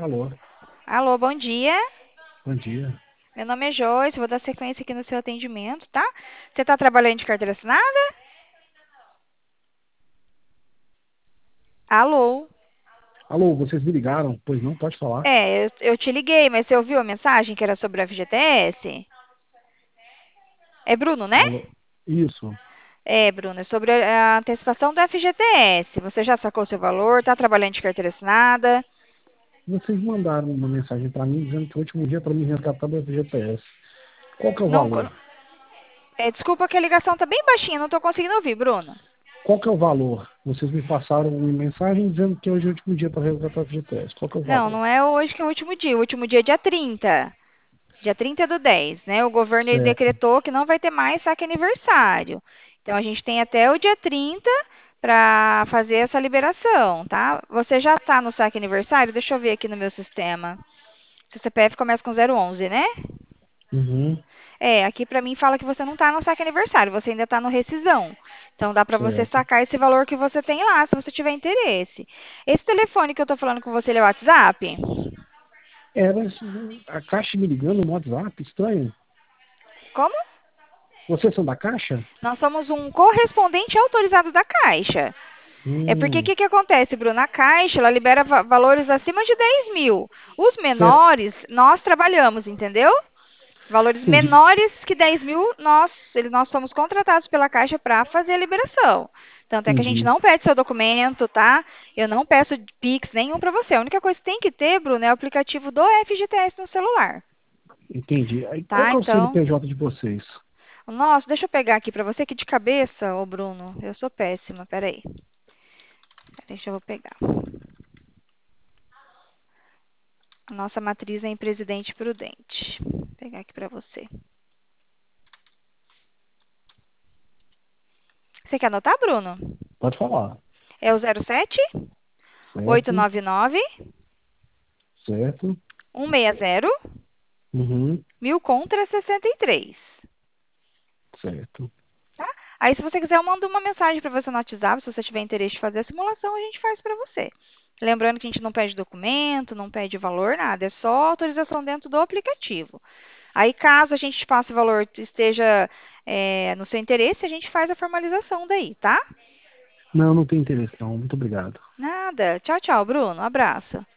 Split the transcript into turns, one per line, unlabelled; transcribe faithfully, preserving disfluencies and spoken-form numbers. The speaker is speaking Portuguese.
Alô,
Alô, bom dia.
bom dia.
Meu nome é Joyce, vou dar sequência aqui no seu atendimento, tá? Você está trabalhando de carteira assinada? Alô?
Alô, vocês me ligaram? Pois não, pode falar.
É, eu, eu te liguei, mas você ouviu a mensagem que era sobre a F G T S? É Bruno, né?
Alô, isso.
É, Bruno, é sobre a, a antecipação do F G T S. Você já sacou seu valor? Está trabalhando de carteira assinada?
Vocês mandaram uma mensagem para mim dizendo que o último dia para me resgatar do F G T S. Qual que é o
Não,
valor?
é, desculpa que a ligação está bem baixinha, não estou conseguindo ouvir, Bruno.
Qual que é o valor? Vocês me passaram uma mensagem dizendo que hoje é o último dia para resgatar o F G T S. Qual que é o
Não,
valor?
não é hoje que é o último dia. O último dia é dia trinta. Dia trinta do dez, né? O governo ele
Certo.
decretou que não vai ter mais saque aniversário. Então a gente tem até o dia trinta para fazer essa liberação, tá? Você já está no saque aniversário? Deixa eu ver aqui no meu sistema. Seu C P F começa com zero onze, né?
Uhum,
É, aqui para mim fala que você não está no saque aniversário, você ainda está no rescisão. Então dá para você
certo.
sacar esse valor que você tem lá, se você tiver interesse. Esse telefone que eu estou falando com você, ele é o WhatsApp?
Era a Caixa me ligando no WhatsApp, estranho.
Como?
Vocês são da Caixa?
Nós somos um correspondente autorizado da Caixa. É porque o
Hum,
que, que acontece, Bruno? A Caixa, ela libera va- valores acima de dez mil. Os
certo.
menores, nós trabalhamos, entendeu? Valores
Entendi.
menores que dez mil, nós, ele- nós somos contratados pela Caixa para fazer a liberação. Tanto é que a gente
Entendi.
não pede seu documento, tá? Eu não peço Pix nenhum para você. A única coisa que tem que ter, Bruno, é o aplicativo do F G T S no celular,
Entendi. Aí, qual
tá?
que é o
Então,
C N P J de vocês?
nossa, deixa eu pegar aqui para você que de cabeça, ô Bruno, eu sou péssima, peraí. Deixa eu vou pegar. A nossa matriz é em Presidente Prudente. Vou pegar aqui para você. Você quer anotar, Bruno?
Pode falar.
É o zero sete oito
Certo,
nove nove
certo.
um seis zero
Uhum,
mil contra sessenta e três.
certo.
Tá? Aí, se você quiser, eu mando uma mensagem para você no WhatsApp. Se você tiver interesse em fazer a simulação, a gente faz para você. Lembrando que a gente não pede documento, não pede valor, nada. É só autorização dentro do aplicativo. Aí, caso a gente te passe o valor esteja é, no seu interesse, a gente faz a formalização daí, tá?
Não, não tem interesse não. Muito obrigado.
Nada. Tchau, tchau, Bruno. Um abraço.